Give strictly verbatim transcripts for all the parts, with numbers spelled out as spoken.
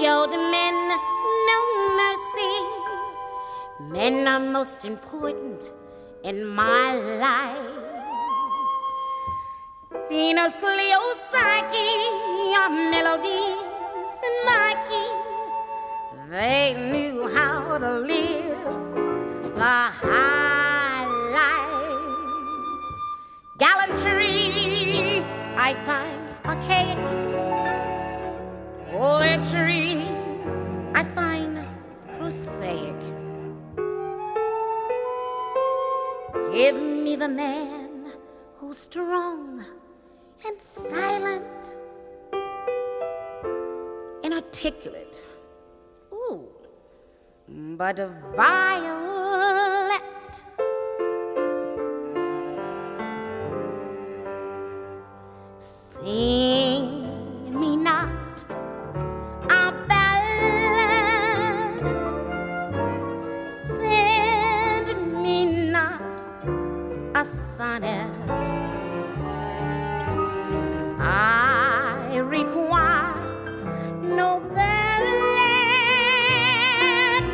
showed men no mercy. Men are most important in my life. Venus, Cleo, Psyche are melodies in my key. They knew how to live the high life. Gallantry, I find archaic. Poetry, I find prosaic. Give me the man who's strong and silent, inarticulate, ooh, but violet. Sing me not a ballad, send me not a sonnet. I require no ballad.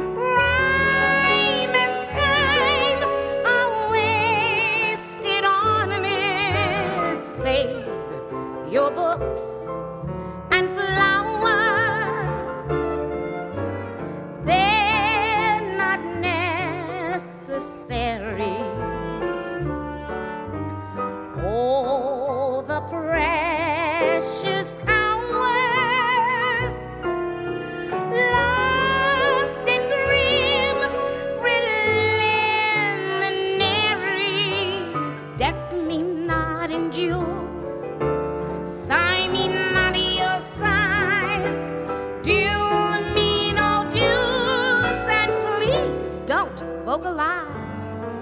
Rhyme and time are wasted on it. Save your books and flowers. They're not necessaries. Oh, the precious hours lost in grim preliminaries. Deck me not in jewels, sign me not your sighs, do me no dues, and please don't vocalize.